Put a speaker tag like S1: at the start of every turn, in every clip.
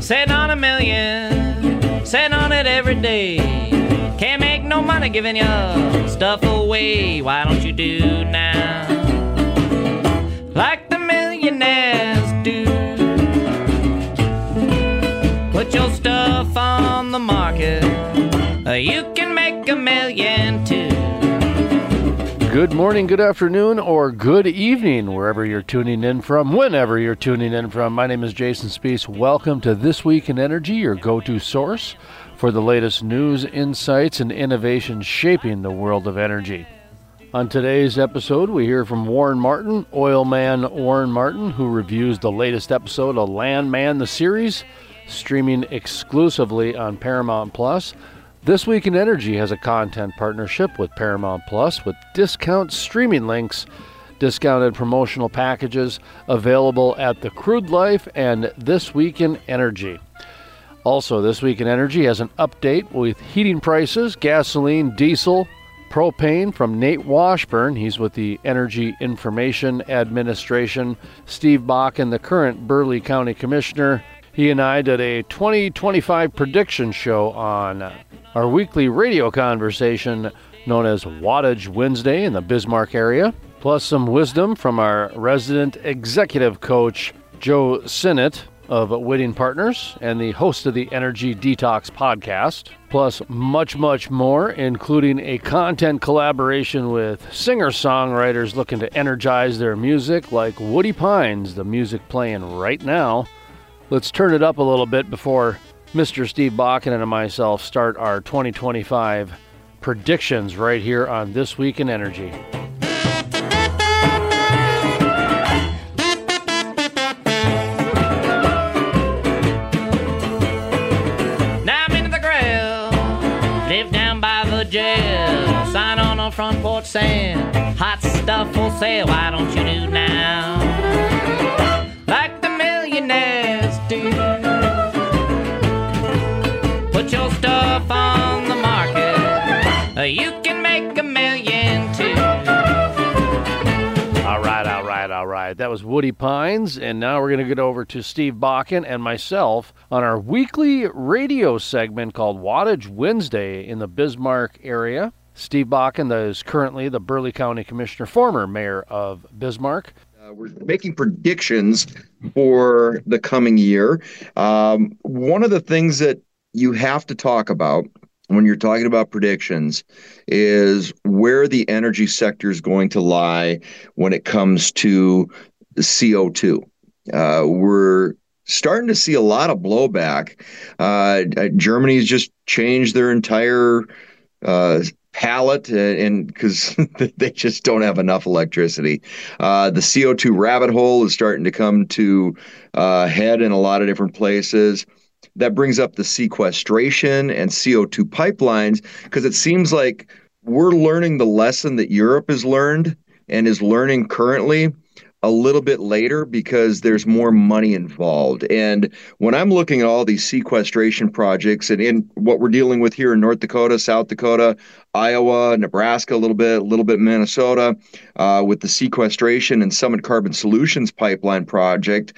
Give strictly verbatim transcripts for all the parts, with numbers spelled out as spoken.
S1: Sitting on a million, sitting on it every day. Can't make no money giving your stuff away. Why don't you do now like the millionaires do? Put your stuff on the market. You can make a million too.
S2: Good morning, good afternoon, or good evening, wherever you're tuning in from, whenever you're tuning in from. My name is Jason Spees. Welcome to This Week in Energy, your go-to source for the latest news, insights, and innovations shaping the world of energy. On today's episode, we hear from Warren Martin, oil man Warren Martin, who reviews the latest episode of Landman, the series, streaming exclusively on Paramount Plus. This Week in Energy has a content partnership with Paramount Plus with discount streaming links, discounted promotional packages available at The Crude Life and This Week in Energy. Also, This Week in Energy has an update with heating prices, gasoline, diesel, propane from Nate Washburn. He's with the Energy Information Administration. Steve Bakken, the current Burleigh County Commissioner. He and I did a twenty twenty-five prediction show on our weekly radio conversation known as Wattage Wednesday in the Bismarck area, plus some wisdom from our resident executive coach, Joe Sinnott of Whitting Partners and the host of the Energy Detox podcast, plus much, much more, including a content collaboration with singer-songwriters looking to energize their music like Woody Pines, the music playing right now. Let's turn it up a little bit before Mister Steve Bakken and myself start our twenty twenty-five predictions right here on This Week in Energy.
S1: Now I'm into the grill, live down by the jail, sign on a front porch saying, hot stuff for sale, why don't you do now like the millionaires do? Put your stuff on the market. You can make a million too.
S2: All right, all right, all right. That was Woody Pines, and now we're going to get over to Steve Bakken and myself on our weekly radio segment called Wattage Wednesday in the Bismarck area. Steve Bakken is currently the Burleigh County Commissioner, former mayor of Bismarck.
S3: Uh, we're making predictions for the coming year. Um, one of the things that you have to talk about when you're talking about predictions is where the energy sector is going to lie when it comes to C O two. Uh, we're starting to see a lot of blowback. Uh, Germany's just changed their entire uh, palette, and because they just don't have enough electricity. Uh, the C O two rabbit hole is starting to come to uh, head in a lot of different places. That brings up the sequestration and C O two pipelines, because it seems like we're learning the lesson that Europe has learned and is learning currently a little bit later because there's more money involved. And when I'm looking at all these sequestration projects and in what we're dealing with here in North Dakota, South Dakota, Iowa, Nebraska, a little bit, a little bit Minnesota, uh, with the sequestration and Summit Carbon Solutions pipeline project,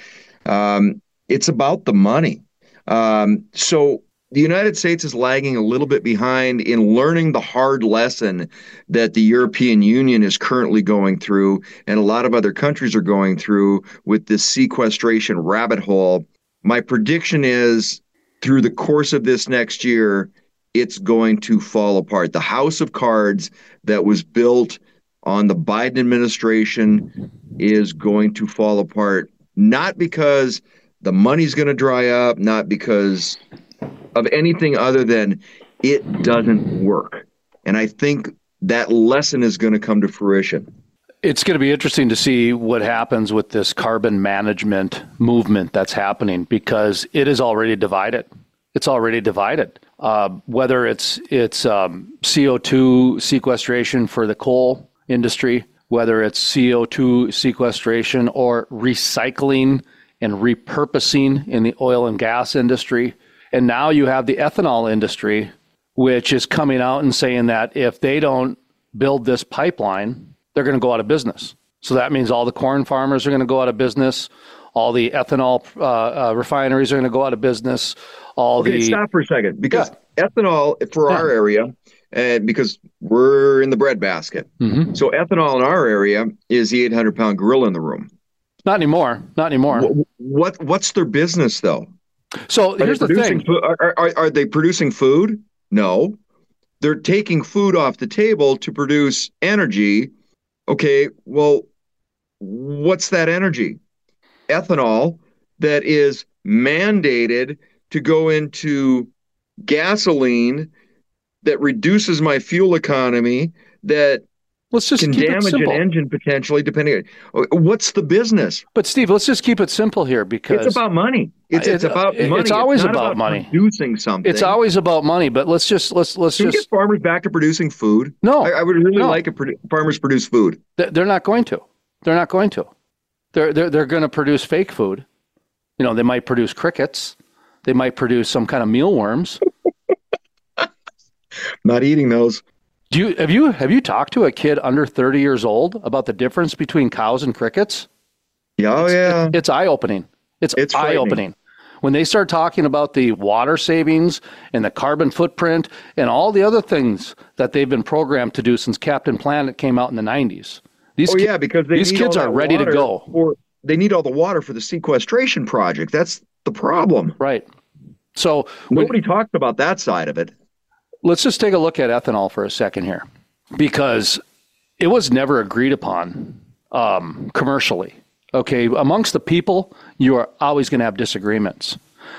S3: um, it's about the money. Um, so the United States is lagging a little bit behind in learning the hard lesson that the European Union is currently going through, and a lot of other countries are going through with this sequestration rabbit hole. My prediction is through the course of this next year, it's going to fall apart. The house of cards that was built on the Biden administration is going to fall apart, not because the money's going to dry up, not because of anything other than it doesn't work. And I think that lesson is going to come to fruition.
S2: It's going to be interesting to see what happens with this carbon management movement that's happening, because it is already divided. It's already divided. Uh, whether it's it's um, C O two sequestration for the coal industry, whether it's C O two sequestration or recycling and repurposing in the oil and gas industry. And now you have the ethanol industry, which is coming out and saying that if they don't build this pipeline, they're going to go out of business. So that means all the corn farmers are going to go out of business. All the ethanol uh, uh, refineries are going to go out of business. All
S3: okay,
S2: the
S3: stop for a second, because
S2: yeah.
S3: ethanol for
S2: yeah.
S3: our area, and because we're in the breadbasket,
S2: mm-hmm.
S3: so ethanol in our area is the eight hundred pound gorilla in the room.
S2: Not anymore. Not anymore.
S3: What, what what's their business though?
S2: So
S3: are
S2: here's the thing:
S3: fo- are, are are they producing food? No, they're taking food off the table to produce energy. Okay, well, what's that energy? Ethanol that is mandated to go into gasoline that reduces my fuel economy, that
S2: let's just
S3: can
S2: keep
S3: damage
S2: it simple.
S3: an engine potentially, depending on what's the business.
S2: But Steve, let's just keep it simple here, because
S3: it's about money. It's it's
S2: it,
S3: about money.
S2: It's always
S3: it's not
S2: about,
S3: about
S2: money.
S3: Producing something.
S2: It's always about money. But let's just let's let's
S3: Can
S2: just
S3: we get farmers back to producing food.
S2: No,
S3: I, I would really
S2: no.
S3: like if produ- farmers produce food.
S2: They're not going to. They're not going to. They're they're they're going to produce fake food. You know, they might produce crickets. They might produce some kind of mealworms.
S3: Not eating those.
S2: Do you have you have you talked to a kid under thirty years old about the difference between cows and crickets?
S3: Yeah, oh,
S2: it's,
S3: yeah.
S2: It, it's eye-opening. It's,
S3: it's
S2: eye-opening. When they start talking about the water savings and the carbon footprint and all the other things that they've been programmed to do since Captain Planet came out in the nineties. These
S3: oh,
S2: ki-
S3: yeah, because they
S2: these
S3: need
S2: kids
S3: all
S2: are
S3: that
S2: ready to
S3: water
S2: go.
S3: For, they need all the water for the sequestration project. That's the problem.
S2: Right. So
S3: nobody
S2: when,
S3: talks about that side of it.
S2: Let's just take a look at ethanol for a second here, because it was never agreed upon um, commercially. Okay, amongst the people, you are always going to have disagreements.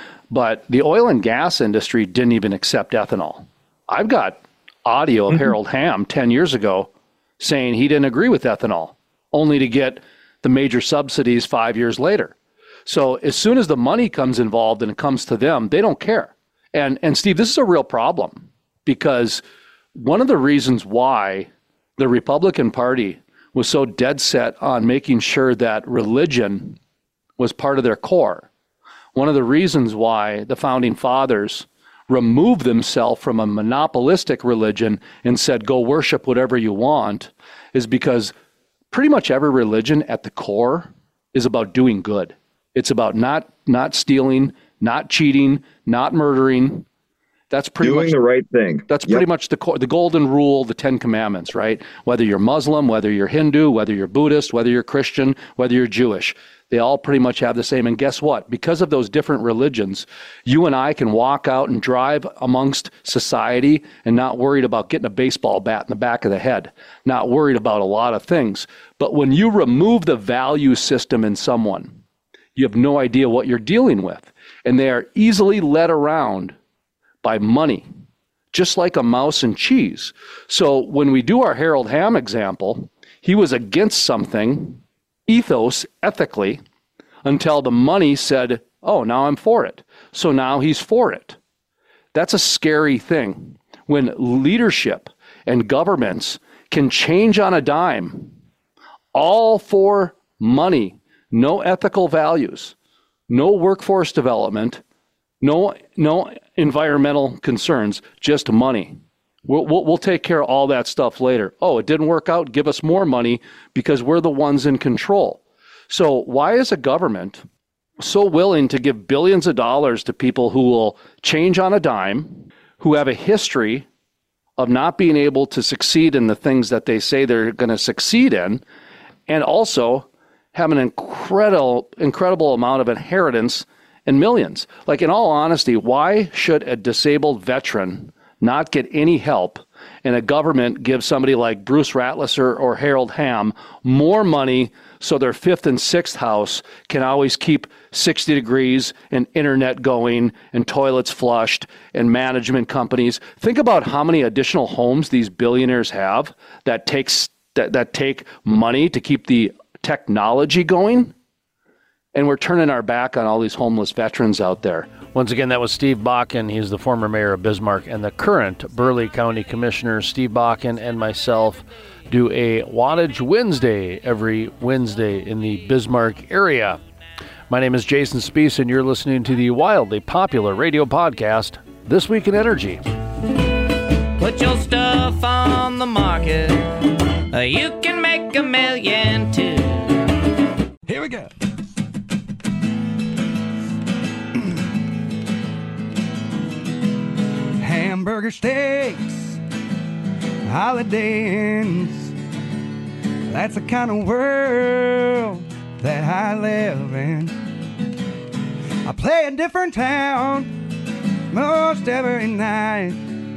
S2: But the oil and gas industry didn't even accept ethanol. I've got audio of mm-hmm. Harold Hamm ten years ago saying he didn't agree with ethanol, only to get the major subsidies five years later. So as soon as the money comes involved and it comes to them, they don't care. And and Steve, this is a real problem, because one of the reasons why the Republican Party was so dead set on making sure that religion was part of their core, one of the reasons why the Founding Fathers removed themselves from a monopolistic religion and said, go worship whatever you want, is because pretty much every religion at the core is about doing good. It's about not not stealing, not cheating, not murdering. That's pretty
S3: doing
S2: much
S3: the right thing.
S2: That's
S3: yep.
S2: pretty much the core, the golden rule, the Ten Commandments, right? Whether you're Muslim, whether you're Hindu, whether you're Buddhist, whether you're Christian, whether you're Jewish, they all pretty much have the same. And guess what? Because of those different religions, you and I can walk out and drive amongst society and not worried about getting a baseball bat in the back of the head, not worried about a lot of things. But when you remove the value system in someone, you have no idea what you're dealing with. And they are easily led around by money, just like a mouse and cheese. So when we do our Harold Hamm example, he was against something, ethos, ethically, until the money said, oh, now I'm for it. So now he's for it. That's a scary thing. When leadership and governments can change on a dime, all for money, no ethical values, no workforce development, no no environmental concerns, just money. We'll, we'll, we'll take care of all that stuff later. Oh, it didn't work out? Give us more money because we're the ones in control. So why is a government so willing to give billions of dollars to people who will change on a dime, who have a history of not being able to succeed in the things that they say they're going to succeed in, and also have an incredible, incredible amount of inheritance and millions? Like, in all honesty, why should a disabled veteran not get any help and a government give somebody like Bruce Rattler or Harold Hamm more money so their fifth and sixth house can always keep sixty degrees and internet going and toilets flushed and management companies? Think about how many additional homes these billionaires have that takes that, that take money to keep the technology going. And we're turning our back on all these homeless veterans out there.
S4: Once again, that was Steve Bakken. He's the former mayor of Bismarck and the current Burleigh County Commissioner. Steve Bakken and myself do a Wattage Wednesday every Wednesday in the Bismarck area. My name is Jason Spees, and you're listening to the wildly popular radio podcast, This Week in Energy.
S1: Put your stuff on the market. You can make a million too.
S5: Here we go. steaks, holiday inns. That's the kind of world that I live in. I play a different town most every night.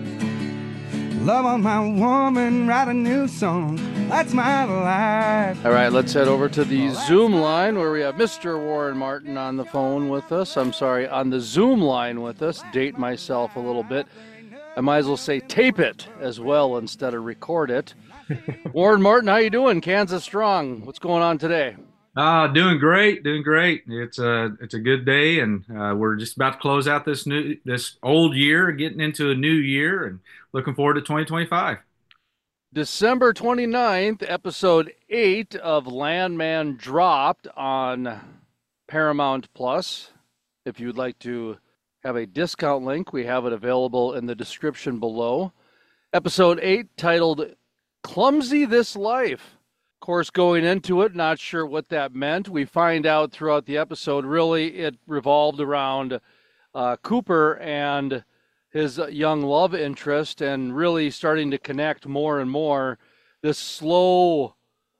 S5: Love on my woman, write a new song. That's my life.
S2: All right, let's head over to the Zoom line where we have Mister Warren Martin on the phone with us. I'm sorry, on the Zoom line with us. Date myself a little bit. I might as well say tape it as well instead of record it. Warren Martin, how you doing? Kansas Strong. What's going on today?
S6: Uh, doing great, doing great. It's a it's a good day, and uh, we're just about to close out this new this old year, getting into a new year, and looking forward to twenty twenty-five.
S2: December twenty-ninth, episode eight of Landman dropped on Paramount Plus. If you'd like to have a discount link, we have it available in the description below. Episode eight, titled Clumsy This Life. Of course, going into it, not sure what that meant. We find out throughout the episode, really, it revolved around uh, Cooper and his young love interest, and really starting to connect more and more. This slow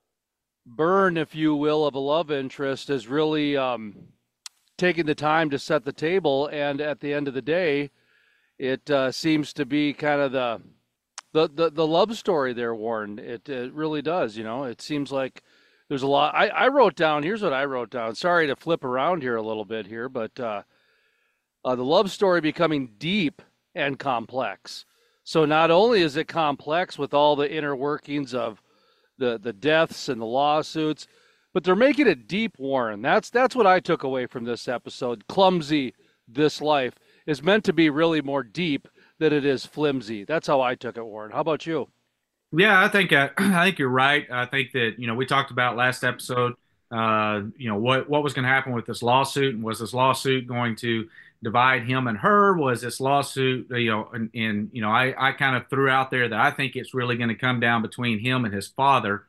S2: burn, if you will, of a love interest is really um, taking the time to set the table, and at the end of the day, it uh, seems to be kind of the The, the the love story there, Warren. It, it really does, you know. It seems like there's a lot. I, I wrote down, here's what I wrote down. Sorry to flip around here a little bit here, but uh, uh, the love story becoming deep and complex. So not only is it complex with all the inner workings of the, the deaths and the lawsuits, but they're making it deep, Warren. That's, that's what I took away from this episode. Clumsy This Life is meant to be really more deep that it is flimsy. That's how I took it, Warren. How about you?
S6: Yeah, I think uh, I think you're right. I think that, you know, we talked about last episode, uh, you know, what what was going to happen with this lawsuit, and was this lawsuit going to divide him and her? Was this lawsuit, you know, and, and you know, I I kind of threw out there that I think it's really going to come down between him and his father.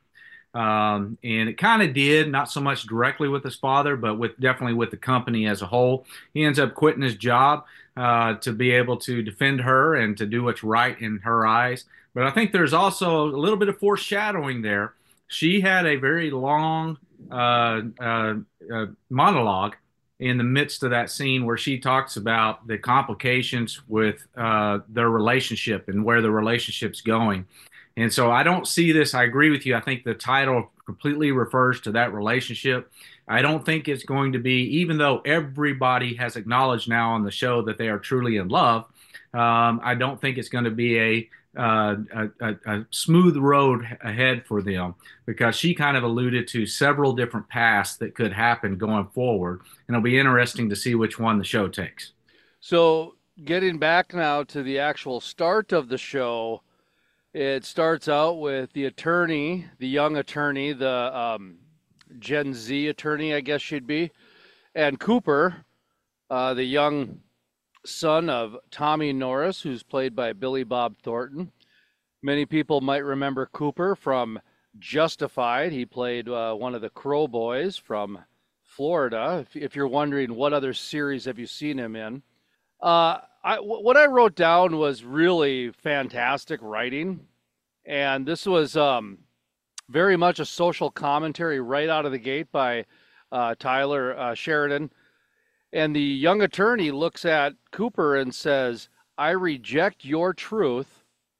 S6: Um, and it kind of did, not so much directly with his father, but with definitely with the company as a whole. He ends up quitting his job uh, to be able to defend her and to do what's right in her eyes. But I think there's also a little bit of foreshadowing there. She had a very long uh, uh, uh, monologue in the midst of that scene where she talks about the complications with uh, their relationship and where the relationship's going. And so I don't see this. I agree with you. I think the title completely refers to that relationship. I don't think it's going to be, even though everybody has acknowledged now on the show that they are truly in love, um, I don't think it's going to be a, uh, a, a, a smooth road ahead for them, because she kind of alluded to several different paths that could happen going forward. And it'll be interesting to see which one the show takes.
S2: So getting back now to the actual start of the show, it starts out with the attorney, the young attorney, the um, Gen Z attorney, I guess she'd be, and Cooper, uh, the young son of Tommy Norris, who's played by Billy Bob Thornton. Many people might remember Cooper from Justified. He played uh, one of the Crow Boys from Florida. If, if you're wondering what other series have you seen him in. Uh, I, what I wrote down was really fantastic writing, and this was um, very much a social commentary right out of the gate by uh, Tyler uh, Sheridan. And the young attorney looks at Cooper and says, "I reject your truth.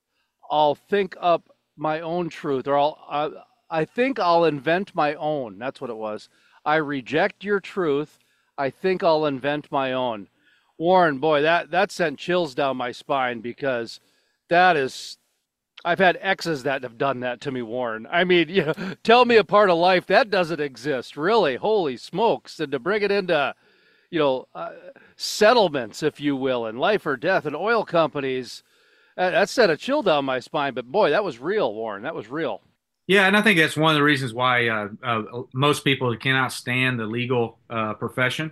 S2: I'll think up my own truth, or I'll, uh, I think I'll invent my own." That's what it was. "I reject your truth. I think I'll invent my own." Warren, boy, that, that sent chills down my spine, because that is, I've had exes that have done that to me, Warren. I mean, you know, tell me a part of life that doesn't exist, really. Holy smokes. And to bring it into, you know, uh, settlements, if you will, and life or death and oil companies, that, that sent a chill down my spine. But boy, that was real, Warren. That was real.
S6: Yeah, and I think that's one of the reasons why uh, uh, most people cannot stand the legal uh, profession.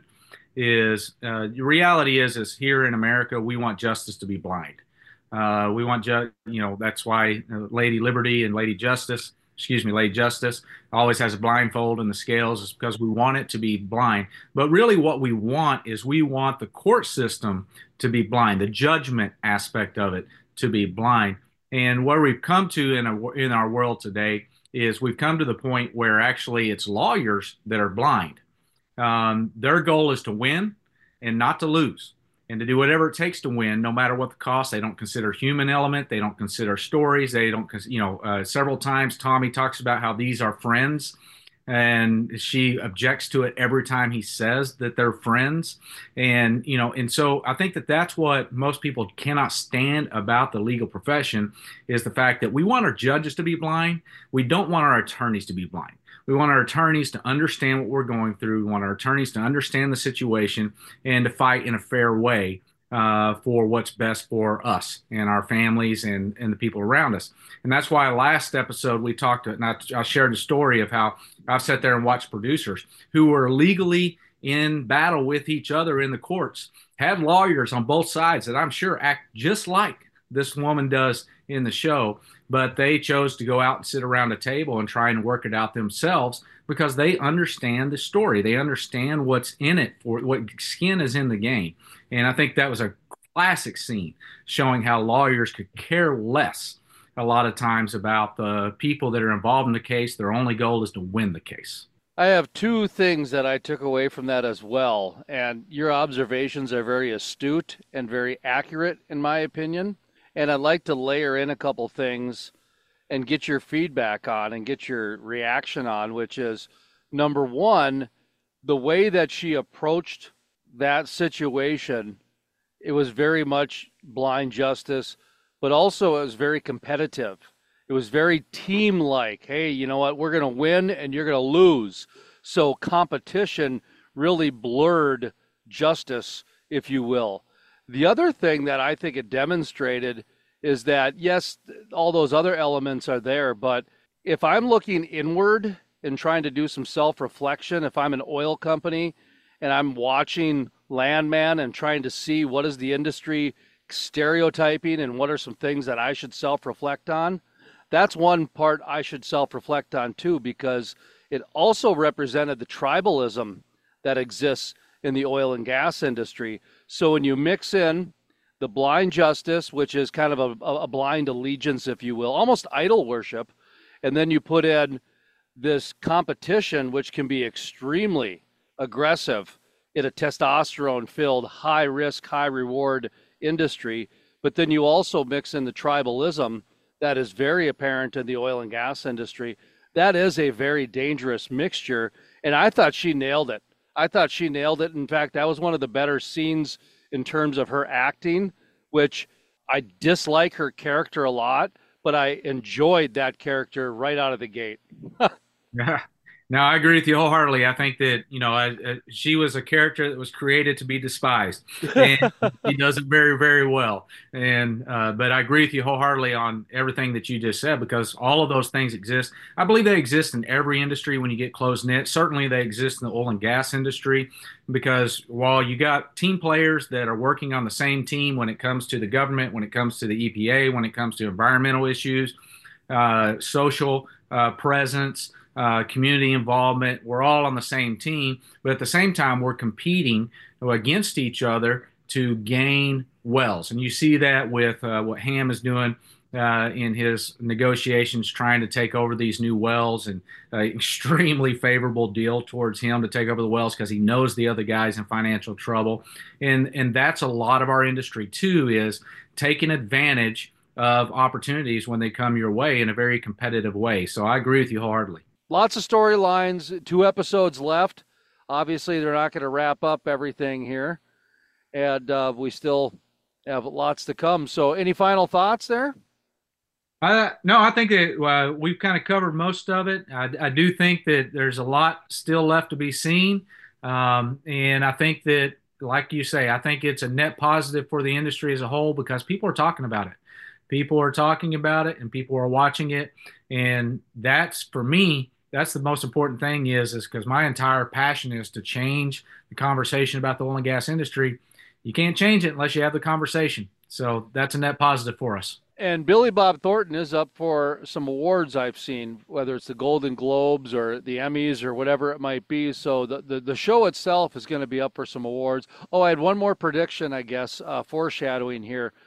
S6: Is uh, the reality is is here in America, we want justice to be blind. Uh, we want ju- you know that's why uh, Lady Liberty and Lady Justice, excuse me, Lady Justice always has a blindfold in the scales, is because we want it to be blind. But really, what we want is we want the court system to be blind, the judgment aspect of it to be blind. And where we've come to in, a, in our world today is we've come to the point where actually it's lawyers that are blind. Um, their goal is to win and not to lose, and to do whatever it takes to win, no matter what the cost. They don't consider human element. They don't consider stories. They don't, you know, uh, several times Tommy talks about how these are friends, and she objects to it every time he says that they're friends. And, you know, and so I think that that's what most people cannot stand about the legal profession, is the fact that we want our judges to be blind. We don't want our attorneys to be blind. We want our attorneys to understand what we're going through. We want our attorneys to understand the situation and to fight in a fair way uh, for what's best for us and our families and, and the people around us. And that's why last episode we talked, and I, I shared a story of how I've sat there and watched producers who were legally in battle with each other in the courts, had lawyers on both sides that I'm sure act just like this woman does in the show, but they chose to go out and sit around a table and try and work it out themselves because they understand the story. They understand what's in it, for what skin is in the game. And I think that was a classic scene showing how lawyers could care less a lot of times about the people that are involved in the case. Their only goal is to win the case.
S4: I have two things that I took away from that as well, and your observations are very astute and very accurate in my opinion. And I'd like to layer in a couple things and get your feedback on and get your reaction on, which is, number one, the way that she approached that situation. It was very much blind justice, but also it was very competitive. It was very team-like. Hey, you know what? We're going to win and you're going to lose. So competition really blurred justice, if you will. The other thing that I think it demonstrated is that, yes, all those other elements are there, but if I'm looking inward and trying to do some self-reflection, if I'm an oil company and I'm watching Landman and trying to see what is the industry stereotyping and what are some things that I should self-reflect on, that's one part I should self-reflect on too, because it also represented the tribalism that exists in the oil and gas industry. So when you mix in the blind justice, which is kind of a, a blind allegiance, if you will, almost idol worship, and then you put in this competition, which can be extremely aggressive in a testosterone-filled, high-risk, high-reward industry, but then you also mix in the tribalism that is very apparent in the oil and gas industry. That is a very dangerous mixture, and I thought she nailed it. I thought she nailed it. In fact, that was one of the better scenes in terms of her acting, which I dislike her character a lot, but I enjoyed that character right out of the gate.
S6: Yeah. No, I agree with you wholeheartedly. I think that, you know, I, I, she was a character that was created to be despised, and she does it very, very well. And uh, but I agree with you wholeheartedly on everything that you just said, because all of those things exist. I believe they exist in every industry when you get close-knit. Certainly they exist in the oil and gas industry, because while you got team players that are working on the same team when it comes to the government, when it comes to the E P A, when it comes to environmental issues, uh, social uh, presence, Uh, community involvement, we're all on the same team, but at the same time, we're competing against each other to gain wells. And you see that with uh, what Ham is doing uh, in his negotiations, trying to take over these new wells, and uh, extremely favorable deal towards him to take over the wells because he knows the other guy's in financial trouble. And, and that's a lot of our industry too, is taking advantage of opportunities when they come your way in a very competitive way. So I agree with you wholeheartedly.
S4: Lots of storylines, two episodes left. Obviously, they're not going to wrap up everything here, and uh, we still have lots to come. So any final thoughts there?
S6: Uh, no, I think that uh, we've kind of covered most of it. I, I do think that there's a lot still left to be seen, um, and I think that, like you say, I think it's a net positive for the industry as a whole, because people are talking about it. People are talking about it, and people are watching it, and that's, for me, that's the most important thing, is is because my entire passion is to change the conversation about the oil and gas industry. You can't change it unless you have the conversation. So that's a net positive for us.
S4: And Billy Bob Thornton is up for some awards I've seen, whether it's the Golden Globes or the Emmys or whatever it might be. So the, the, the show itself is going to be up for some awards. Oh, I had one more prediction, I guess, uh, foreshadowing here.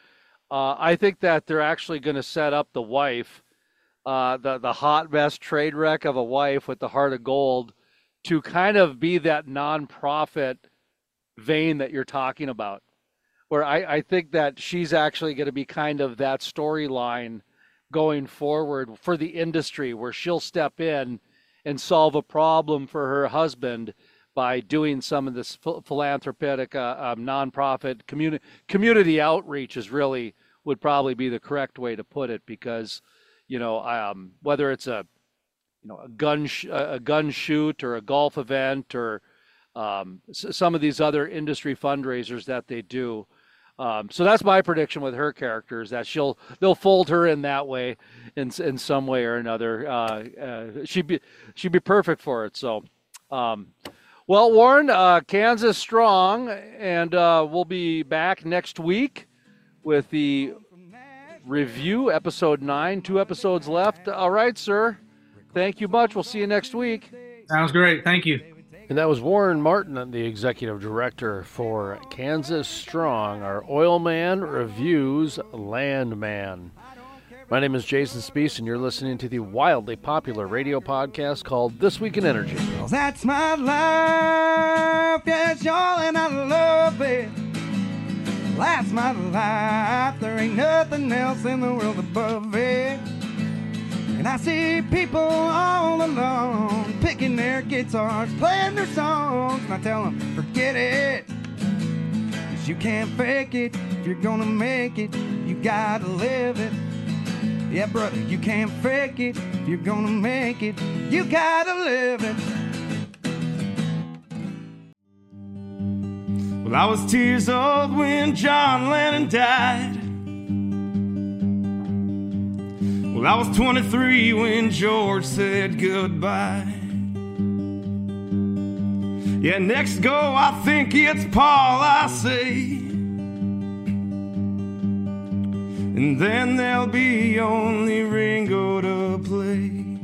S2: Uh, I think that they're actually going to set up the wife, uh, the the hot mess trade wreck of a wife with the heart of gold, to kind of be that nonprofit vein that you're talking about. Where I, I think that she's actually going to be kind of that storyline going forward for the industry, where she'll step in and solve a problem for her husband by doing some of this ph- philanthropic, uh, um, nonprofit community community outreach is really would probably be the correct way to put it, because, you know, um, whether it's a you know a gun sh- a gun shoot or a golf event or um, s- some of these other industry fundraisers that they do. Um, so that's my prediction with her character, is that she'll they'll fold her in that way, in in some way or another. Uh, uh, she'd be she'd be perfect for it. So, um, well, Warren, uh, Kansas strong, and uh, we'll be back next week with the review, episode nine. Two episodes left. All right, sir. Thank you much. We'll see you next week.
S6: Sounds great. Thank you.
S2: And that was Warren Martin, the executive director for Kansas Strong, our oil man reviews Landman. My name is Jason Spees, and you're listening to the wildly popular radio podcast called This Week in Energy.
S5: Well, that's my life, yes, y'all, and I love it. That's my life, there ain't nothing else in the world above it. And I see people all alone, picking their guitars, playing their songs, and I tell them, forget it, 'cause you can't fake it. If you're gonna make it, you gotta live it. Yeah, brother, you can't fake it. If you're gonna make it, you gotta live it. Well, I was tears old when John Lennon died. Well, I was twenty-three when George said goodbye. Yeah, next go, I think it's Paul, I say. And then there'll be only Ringo to play.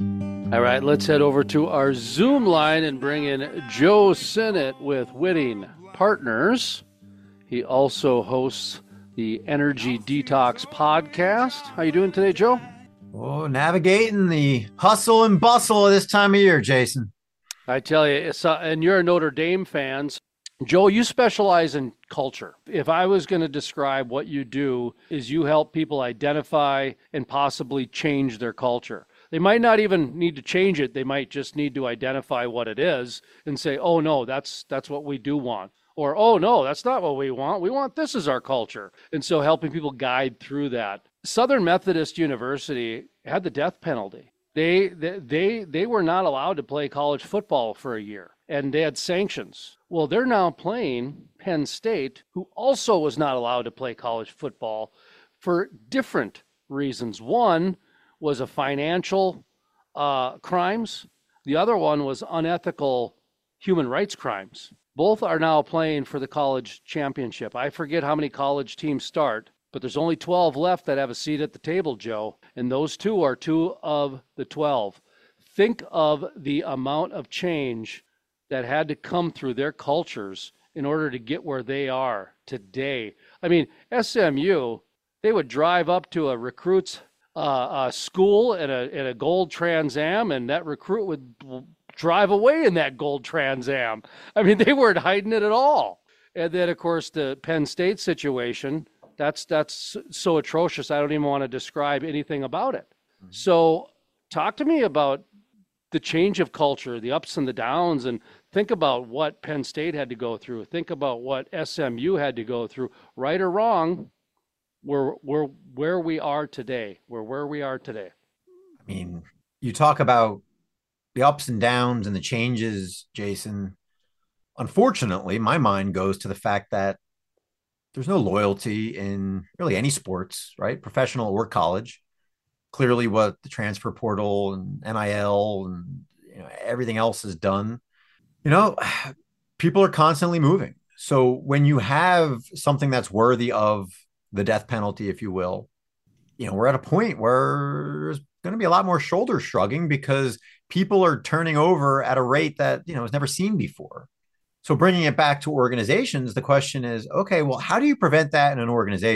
S2: All right, let's head over to our Zoom line and bring in Joe Sinnott with Whitting Partners. He also hosts the Energy Detox podcast. How you doing today, Joe?
S7: Oh, navigating the hustle and bustle of this time of year, Jason.
S2: I tell you, it's, uh, and you're a Notre Dame fan. Joe, you specialize in culture. If I was going to describe what you do, is you help people identify and possibly change their culture. They might not even need to change it. They might just need to identify what it is and say, oh, no, that's that's what we do want. Or, oh, no, that's not what we want. We want this as our culture. And so helping people guide through that. Southern Methodist University had the death penalty. They, they, they, they were not allowed to play college football for a year, and they had sanctions. Well, they're now playing Penn State, who also was not allowed to play college football for different reasons. One was a financial uh, crimes. The other one was unethical human rights crimes. Both are now playing for the college championship. I forget how many college teams start, but there's only twelve left that have a seat at the table, Joe, and those two are two of the twelve. Think of the amount of change that had to come through their cultures in order to get where they are today. I mean, S M U, they would drive up to a recruit's uh, uh, school in a, in a gold Trans Am, and that recruit would drive away in that gold Trans Am. I mean, they weren't hiding it at all. And then, of course, the Penn State situation, that's that's so atrocious, I don't even want to describe anything about it. Mm-hmm. So talk to me about the change of culture, the ups and the downs, and think about what Penn State had to go through. Think about what S M U had to go through. Right or wrong, we're, we're where we are today. We're where we are today.
S7: I mean, you talk about the ups and downs and the changes, Jason. Unfortunately, my mind goes to the fact that there's no loyalty in really any sports, right? Professional or college. Clearly what the transfer portal and N I L and you know, everything else is done. You know, people are constantly moving. So when you have something that's worthy of the death penalty, if you will, you know, we're at a point where there's going to be a lot more shoulder shrugging because people are turning over at a rate that, you know, was never seen before. So bringing it back to organizations, the question is, okay, well, how do you prevent that in an organization?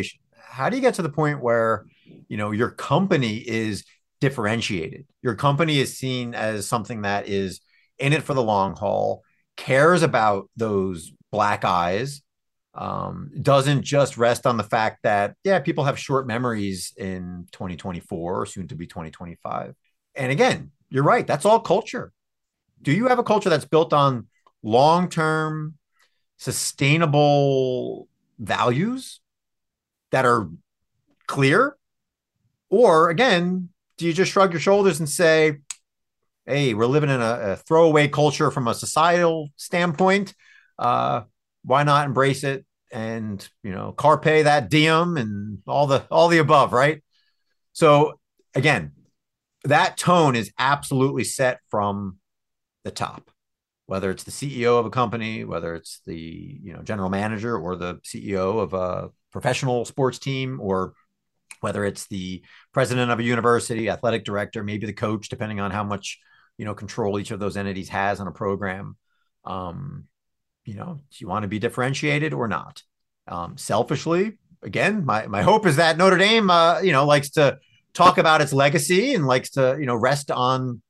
S7: how do you get to the point where, you know, your company is differentiated? Your company is seen as something that is in it for the long haul, cares about those black eyes, um, doesn't just rest on the fact that, yeah, people have short memories in twenty twenty-four or soon to be twenty twenty-five. And again, you're right. That's all culture. Do you have a culture that's built on long-term, sustainable values that are clear? Or again, do you just shrug your shoulders and say, hey, we're living in a, a throwaway culture from a societal standpoint. Uh, why not embrace it and, you know, carpe that diem and all the all the above, right? So again, that tone is absolutely set from the top, whether it's the C E O of a company, whether it's the, you know, general manager or the C E O of a professional sports team, or whether it's the president of a university, athletic director, maybe the coach, depending on how much, you know, control each of those entities has on a program. Um, you know, do you want to be differentiated or not? Um, selfishly, again, my, my hope is that Notre Dame, uh, you know, likes to talk about its legacy and likes to, you know, rest on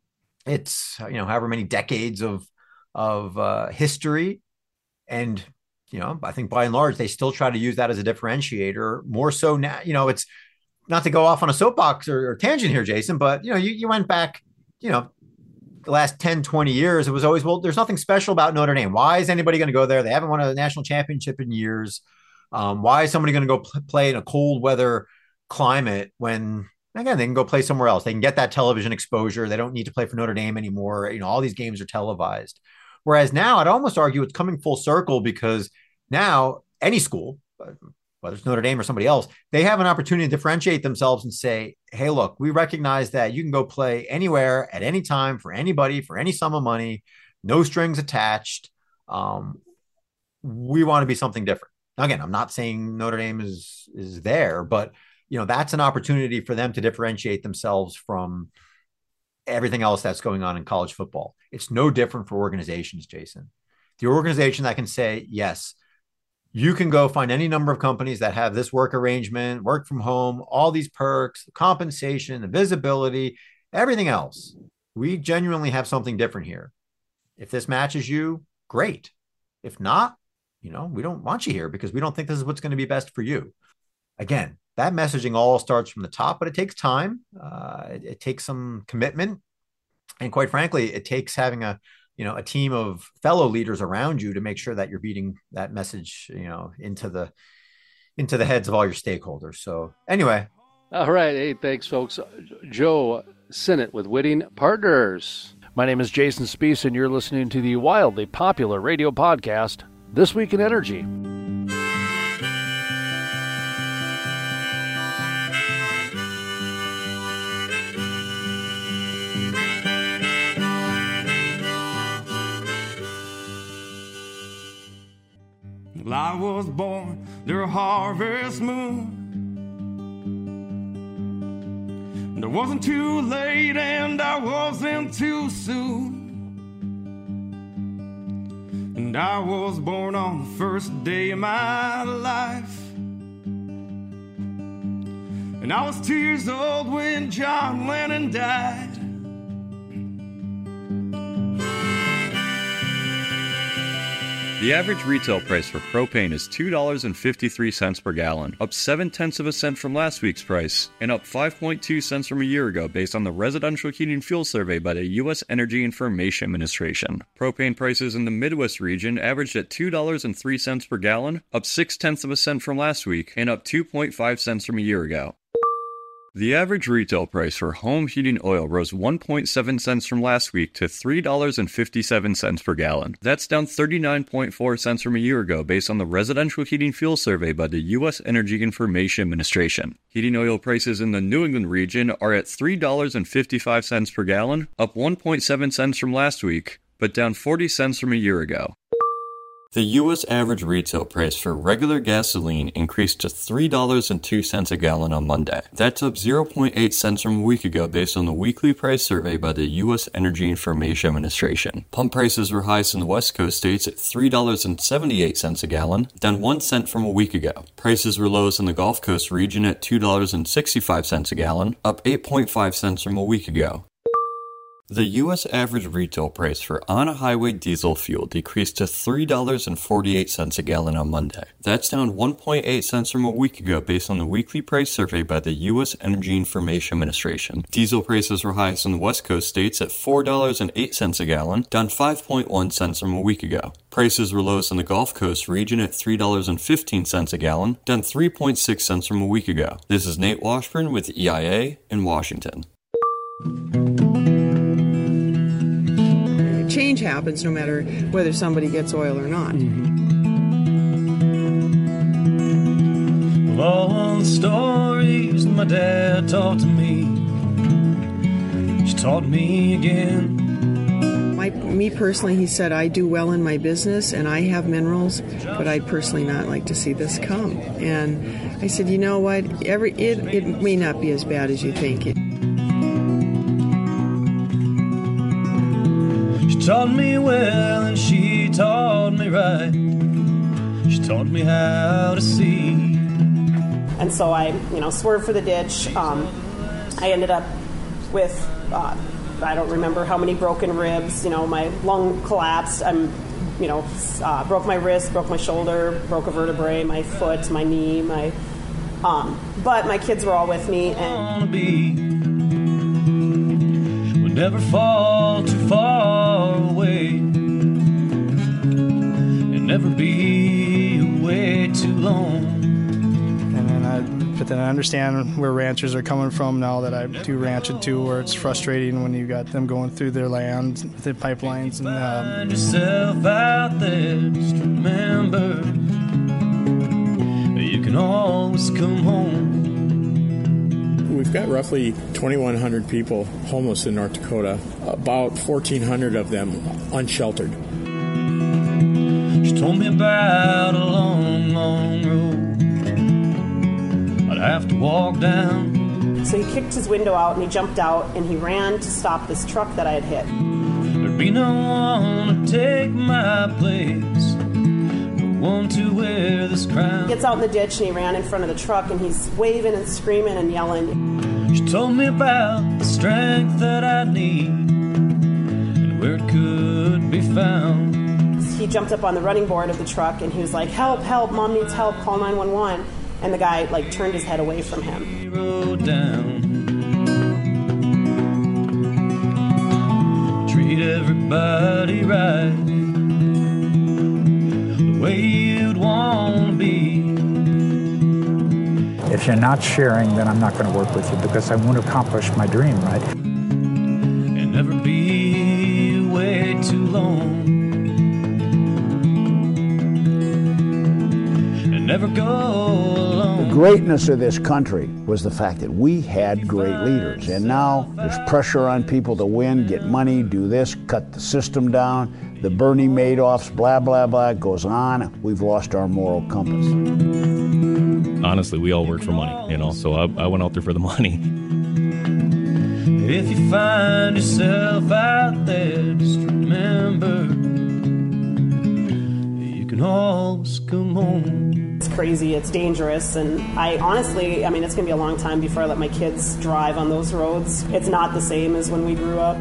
S7: its, you know, however many decades of, of uh, history. And, you know, I think by and large, they still try to use that as a differentiator more so now. You know, it's not to go off on a soapbox or, or tangent here, Jason, but, you know, you, you went back, you know, the last ten, twenty years, it was always, well, there's nothing special about Notre Dame. Why is anybody going to go there? They haven't won a national championship in years. Um, why is somebody going to go pl- play in a cold weather climate when, again, they can go play somewhere else? They can get that television exposure. They don't need to play for Notre Dame anymore. You know, all these games are televised. Whereas now I'd almost argue it's coming full circle, because now any school, whether it's Notre Dame or somebody else, they have an opportunity to differentiate themselves and say, hey, look, we recognize that you can go play anywhere at any time for anybody, for any sum of money, no strings attached. Um, we want to be something different. Now, again, I'm not saying Notre Dame is, is there, but, you know, that's an opportunity for them to differentiate themselves from everything else that's going on in college football. It's no different for organizations, Jason. The organization that can say, yes, you can go find any number of companies that have this work arrangement, work from home, all these perks, the compensation, the visibility, everything else. We genuinely have something different here. If this matches you, great. If not, you know, we don't want you here because we don't think this is what's going to be best for you. Again, that messaging all starts from the top, but it takes time. Uh, it, it takes some commitment. And quite frankly, it takes having a, you know, a team of fellow leaders around you to make sure that you're beating that message, you know, into the, into the heads of all your stakeholders. So anyway.
S2: All right. Hey, thanks, folks. Joe Sinnott with Whitting Partners. My name is Jason Spiess, and you're listening to the wildly popular radio podcast, This Week in Energy.
S5: Well, I was born under a harvest moon. And it wasn't too late and I wasn't too soon. And I was born on the first day of my life. And I was two years old when John Lennon died.
S8: The average retail price for propane is two dollars and fifty-three cents per gallon, up seven tenths of a cent from last week's price, and up five point two cents from a year ago based on the Residential Heating Fuel Survey by the U S Energy Information Administration. Propane prices in the Midwest region averaged at two dollars and three cents per gallon, up six tenths of a cent from last week, and up two point five cents from a year ago. The average retail price for home heating oil rose one point seven cents from last week to three dollars and fifty-seven cents per gallon. That's down thirty-nine point four cents from a year ago based on the Residential Heating Fuel Survey by the U S Energy Information Administration. Heating oil prices in the New England region are at three dollars and fifty-five cents per gallon, up one point seven cents from last week, but down forty cents from a year ago. The U S average retail price for regular gasoline increased to three dollars and two cents a gallon on Monday. That's up zero point eight cents from a week ago based on the weekly price survey by the U S Energy Information Administration. Pump prices were highest in the West Coast states at three dollars and seventy-eight cents a gallon, down one cent from a week ago. Prices were lowest in the Gulf Coast region at two dollars and sixty-five cents a gallon, up eight point five cents from a week ago. The U S average retail price for on-highway diesel fuel decreased to three dollars and forty-eight cents a gallon on Monday. That's down one point eight cents from a week ago based on the weekly price survey by the U S Energy Information Administration. Diesel prices were highest in the West Coast states at four dollars and eight cents a gallon, down five point one cents from a week ago. Prices were lowest in the Gulf Coast region at three dollars and fifteen cents a gallon, down three point six cents from a week ago. This is Nate Washburn with E I A in Washington.
S9: Change happens no matter whether somebody gets oil or not.
S10: Of all the stories my dad taught to me, she taught me again.
S9: My, me personally, he said, I do well in my business and I have minerals, but I'd personally not like to see this come. And I said, you know what, Every, it, it may not be as bad as you think. It,
S10: She taught me well and she taught me right. She taught me how to see.
S11: And so I, you know, swerved for the ditch. Um, I ended up with, uh, I don't remember how many broken ribs. You know, my lung collapsed. I'm, you know, uh, broke my wrist, broke my shoulder, broke a vertebrae, my foot, my knee, my. Um, but my kids were all with me, and.
S10: Never fall too far away, and never be away too long.
S12: And then I, but then I understand where ranchers are coming from now that I do ranching too, where it's frustrating when you got them going through their land, the pipelines, and um,
S10: find yourself out there. Just remember that you can always come home.
S13: We've got roughly twenty-one hundred people homeless in North Dakota, about fourteen hundred of them unsheltered.
S10: She told me about a long, long road I'd have to walk down.
S11: So he kicked his window out and he jumped out and he ran to stop this truck that I had hit.
S10: There'd be no one to take my place, no one to wear this crown.
S11: He gets out in the ditch and he ran in front of the truck and he's waving and screaming and yelling.
S10: She told me about the strength that I need and where it could be found.
S11: He jumped up on the running board of the truck and he was like, help, help, mom needs help, call nine one one. And the guy like turned his head away from him.
S10: He rode down. Treat everybody right, the way you'd want to be.
S14: If you're not sharing, then I'm not going to work with you because I won't accomplish my dream, right?
S10: And never be away too long. And never go alone.
S15: The greatness of this country was the fact that we had great leaders. And now there's pressure on people to win, get money, do this, cut the system down. The Bernie Madoffs, blah, blah, blah, goes on. We've lost our moral compass.
S16: Honestly, we all work for money, you know, so I, I went out there for the money.
S10: If you find yourself out there, just remember you can always come home.
S11: It's crazy, it's dangerous, and I honestly, I mean, it's going to be a long time before I let my kids drive on those roads. It's not the same as when we grew up.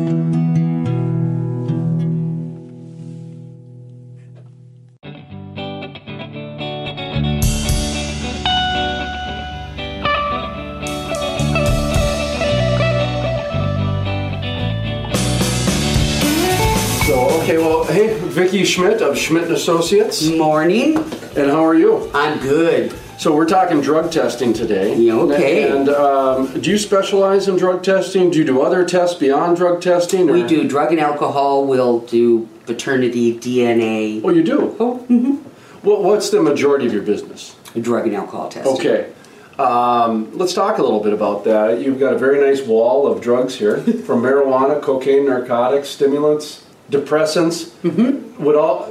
S2: Okay, well, hey, Vicki Schmidt of Schmidt and Associates.
S17: Morning.
S2: And how are you?
S17: I'm good.
S2: So we're talking drug testing today.
S17: Yeah, okay.
S2: And um, do you specialize in drug testing? Do you do other tests beyond drug testing? Or?
S17: We do drug and alcohol. We'll do paternity, D N A.
S2: Oh, you do?
S17: Oh, mm-hmm.
S2: Well, what's the majority of your business?
S17: Drug and alcohol testing.
S2: Okay. Um, let's talk a little bit about that. You've got a very nice wall of drugs here, from marijuana, cocaine, narcotics, stimulants, depressants.
S17: Mm-hmm.
S2: Would all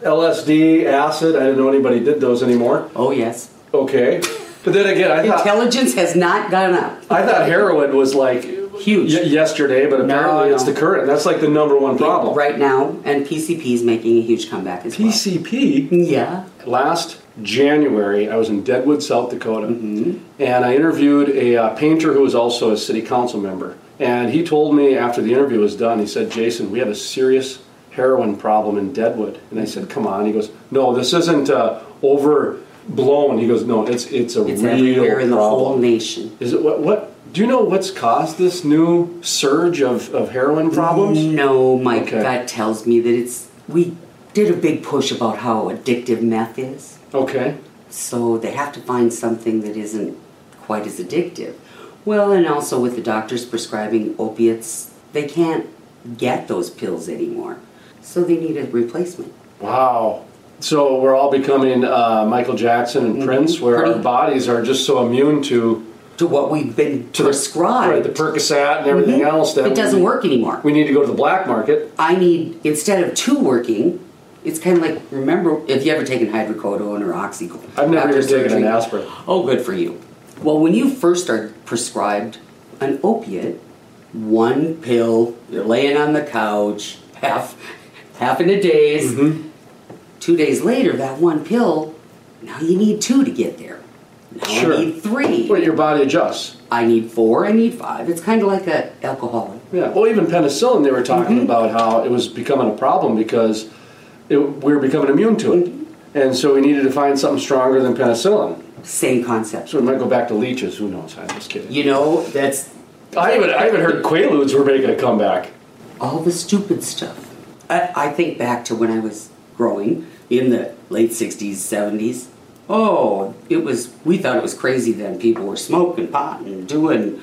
S2: L S D, acid. I didn't know anybody did those anymore.
S17: Oh, yes.
S2: Okay. But then again, I thought...
S17: Intelligence has not gone up.
S2: I thought heroin was like...
S17: Huge.
S2: Y- yesterday, but apparently
S17: no,
S2: it's
S17: no.
S2: the current. That's like the number one problem.
S17: Right now, and P C P is making a huge comeback as
S2: P C P?
S17: well. Yeah.
S2: Last January, I was in Deadwood, South Dakota,
S17: mm-hmm.
S2: and I interviewed a uh, painter who was also a city council member. And he told me after the interview was done, he said, Jason, we have a serious heroin problem in Deadwood. And I said, come on. He goes, no, this isn't uh, overblown. He goes, no, it's it's a
S17: it's
S2: real
S17: everywhere in the
S2: problem.
S17: whole nation.
S2: Is it what? What? Do you know what's caused this new surge of, of heroin problems?
S17: No, my
S2: Okay.
S17: gut tells me that it's... We did a big push about how addictive meth is.
S2: Okay.
S17: So they have to find something that isn't quite as addictive. Well, and also with the doctors prescribing opiates, they can't get those pills anymore. So they need a replacement.
S2: Wow. So we're all becoming uh, Michael Jackson and mm-hmm. Prince, where
S17: Pretty.
S2: our bodies are just so immune to...
S17: To what we've been
S2: to
S17: prescribed.
S2: The, right, the Percocet and everything
S17: mm-hmm.
S2: else. That
S17: it doesn't
S2: we,
S17: work anymore.
S2: We need to go to the black market.
S17: I need, instead of two working, it's kind of like, remember, if you ever taken hydrocodone or oxycodone?
S2: I've never even taken
S17: surgery,
S2: an aspirin.
S17: Oh, good for you. Well, when you first are prescribed an opiate, one pill, you're laying on the couch, half, half in a daze.
S2: Mm-hmm.
S17: Two days later, that one pill, now you need two to get there. Now
S2: sure.
S17: I need three.
S2: Well, your body adjusts.
S17: I need four, I need five. It's kind of like an alcoholic.
S2: Yeah, well, even penicillin, they were talking
S17: mm-hmm.
S2: about how it was becoming a problem because it, we were becoming immune to it.
S17: Mm-hmm.
S2: And so we needed to find something stronger than penicillin.
S17: Same concept.
S2: So we might go back to leeches, who knows? I'm just kidding.
S17: You know, that's...
S2: I even, I even heard Quaaludes were making a comeback.
S17: All the stupid stuff. I, I think back to when I was growing in the late sixties, seventies. Oh, it was, we thought it was crazy then. People were smoking pot and doing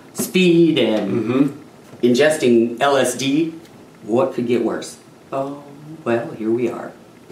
S17: speed and
S2: mm-hmm.
S17: ingesting L S D. What could get worse? Oh, well, here we are.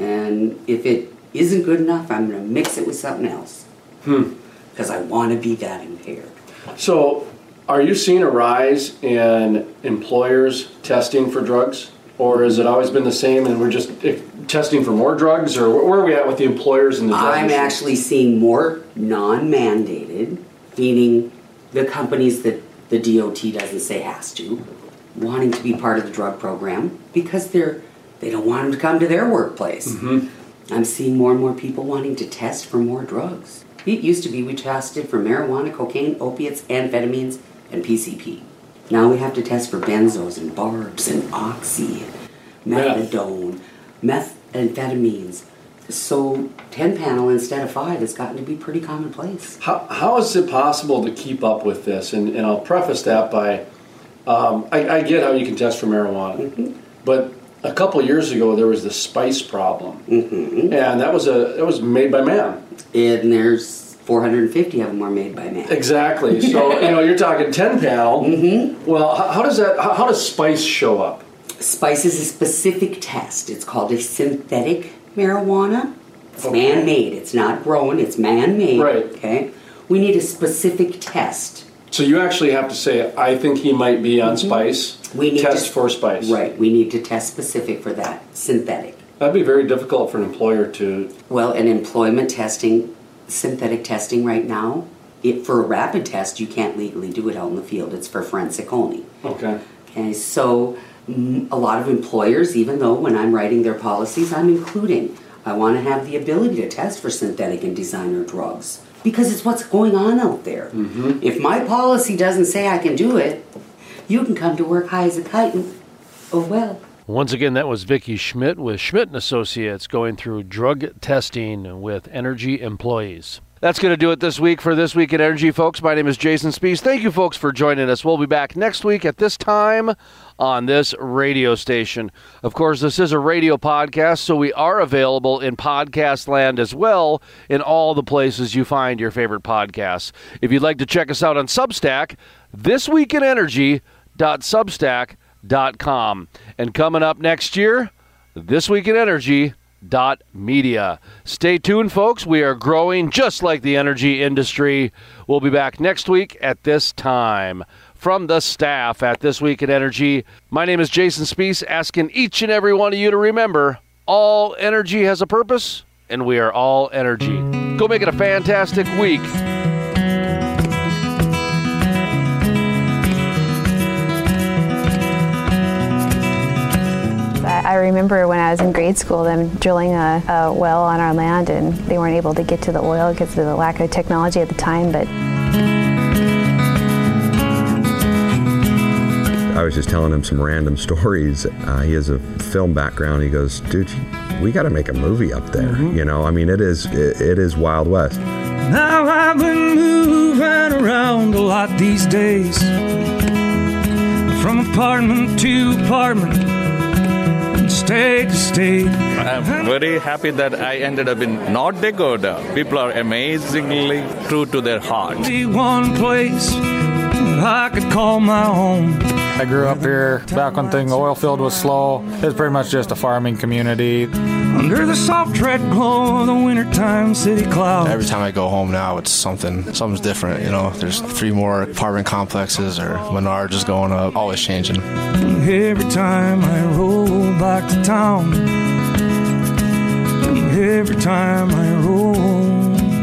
S17: And if it isn't good enough, I'm going to mix it with something else.
S2: Hmm.
S17: Because I want to be that impaired.
S2: So, are you seeing a rise in employers testing for drugs? Or has it always been the same and we're just testing for more drugs? Or where are we at with the employers and the drugs?
S17: I'm actually seeing more non-mandated, meaning the companies that the D O T doesn't say has to, wanting to be part of the drug program because they're they don't want them to come to their workplace.
S2: Mm-hmm.
S17: I'm seeing more and more people wanting to test for more drugs. It used to be we tested for marijuana, cocaine, opiates, amphetamines, and P C P. Now we have to test for benzos and barbs and oxy, methadone, methamphetamines. So ten panel instead of five has gotten to be pretty commonplace.
S2: How, how is it possible to keep up with this? And, and I'll preface that by, um, I, I get how you can test for marijuana,
S17: mm-hmm.
S2: but a couple of years ago there was the spice problem,
S17: mm-hmm.
S2: and that was a it was made by man.
S17: And there's four hundred fifty of them were made by man.
S2: Exactly. So you know you're talking ten panel.
S17: Mm-hmm.
S2: Well, how, how does that? How, how does spice show up?
S17: Spice is a specific test. It's called a synthetic marijuana. It's
S2: Okay.
S17: man-made. It's not grown. It's man-made.
S2: Right.
S17: Okay. We need a specific test.
S2: So you actually have to say, I think he might be on
S17: mm-hmm.
S2: spice.
S17: We need
S2: test
S17: to,
S2: for spice.
S17: Right. We need to test specific for that. Synthetic.
S2: That'd be very difficult for an employer to.
S17: Well, in employment testing, synthetic testing right now, it, for a rapid test, you can't legally do it out in the field. It's for forensic only.
S2: Okay.
S17: Okay. So mm, a lot of employers, even though when I'm writing their policies, I'm including, I want to have the ability to test for synthetic and designer drugs because it's what's going on out there.
S2: Mm-hmm.
S17: If my policy doesn't say I can do it, you can come to work high as a kite and, oh well.
S4: Once again, that was Vicki Schmidt with Schmidt and Associates going through drug testing with energy employees. That's going to do it this week for This Week in Energy, folks. My name is Jason Spees. Thank you, folks, for joining us. We'll be back next week at this time on this radio station. Of course, this is a radio podcast, so we are available in podcast land as well in all the places you find your favorite podcasts. If you'd like to check us out on Substack, this week in energy dot substack dot com. And coming up next year, This Week in Energy dot media. Stay tuned, folks. We are growing just like the energy industry. We'll be back next week at this time. From the staff at This Week in Energy, my name is Jason Spees, asking each and every one of you to remember,
S2: all energy has a purpose, and we are all energy. Go make it a fantastic week.
S18: I remember when I was in grade school, them drilling a, a well on our land, and they weren't able to get to the oil because of the lack of technology at the time. But
S19: I was just telling him some random stories. Uh, he has a film background. He goes, dude, we got to make a movie up there. Mm-hmm. You know, I mean, it is it, it is Wild West.
S10: Now I've been moving around a lot these days, from apartment to apartment, state to state.
S20: I'm very happy that I ended up in North Dakota. People are amazingly true to their heart.
S10: The one place I could call my home.
S21: I grew up here back when the oil field was slow. It was pretty much just a farming community.
S10: Under the soft red glow of the wintertime city clouds.
S22: Every time I go home now, it's something, something's different. You know, there's three more apartment complexes or Menards is going up, always changing.
S10: Every time I roll back to town, every time I roll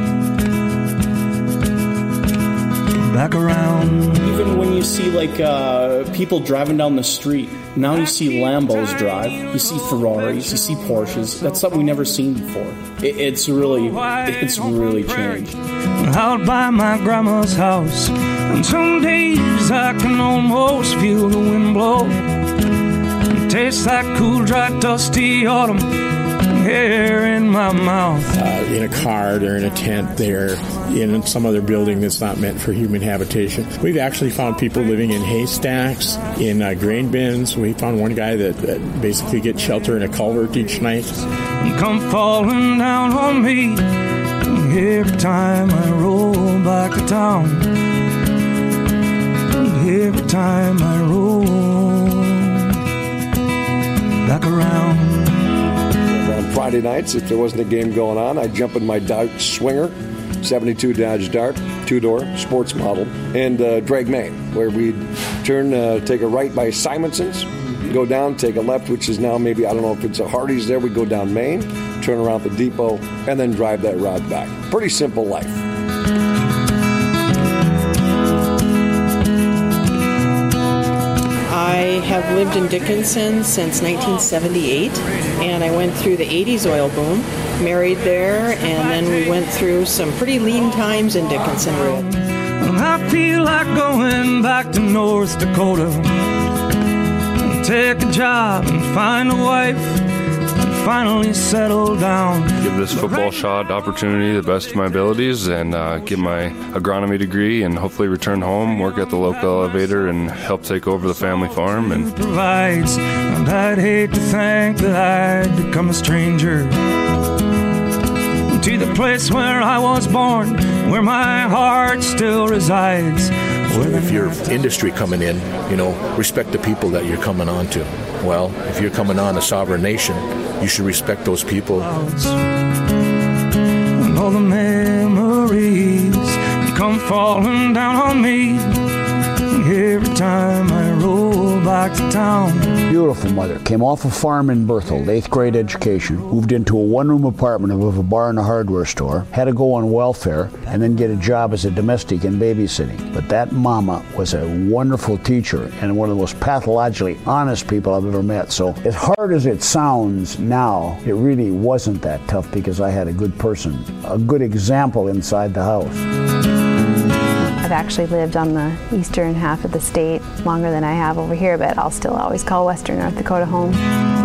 S10: back around.
S23: Even when you see like uh, people driving down the street, now you see Lambos drive, you see Ferraris, you see Porsches. That's something we never seen before. It, it's really, it's really changed.
S10: Out by my grandma's house, and some days I can almost feel the wind blow. It tastes like cool, dry, dusty autumn air in my mouth.
S13: Uh, in a car, they're in a tent, they're in some other building that's not meant for human habitation. We've actually found people living in haystacks, in uh, grain bins. We found one guy that, that basically gets shelter in a culvert each night.
S10: Come falling down on me every time I roll back to town. Every time I roll back around.
S24: Friday nights, if there wasn't a game going on, I'd jump in my Dodge Swinger, seventy-two Dodge Dart, two-door, sports model, and uh, drag Main, where we'd turn, uh, take a right by Simonson's, go down, take a left, which is now maybe, I don't know if it's a Hardee's there, we'd go down Main, turn around the depot, and then drive that route back. Pretty simple life.
S9: I have lived in Dickinson since nineteen seventy-eight, and I went through the eighties oil boom, married there, and then we went through some pretty lean times in Dickinson.
S10: I feel like going back to North Dakota, take a job and find a wife, and finally settle down.
S25: Give this football shot opportunity the best of my abilities, and uh, get my agronomy degree, and hopefully return home, work at the local elevator, and help take over the family farm. And
S10: provides, and I'd hate to think that I'd become a stranger to the place where I was born, where my heart still resides.
S26: So if you're industry coming in, you know, respect the people that you're coming on to. Well, if you're coming on a sovereign nation, you should respect those people.
S10: And all the memories come falling down on me every time I roll back to town.
S15: Beautiful mother. Came off a farm in Berthold, eighth grade education, moved into a one-room apartment above a bar and a hardware store, had to go on welfare, and then get a job as a domestic in babysitting. But that mama was a wonderful teacher and one of the most pathologically honest people I've ever met. So as hard as it sounds now, it really wasn't that tough because I had a good person, a good example inside the house.
S18: I've actually lived on the eastern half of the state longer than I have over here, but I'll still always call Western North Dakota home.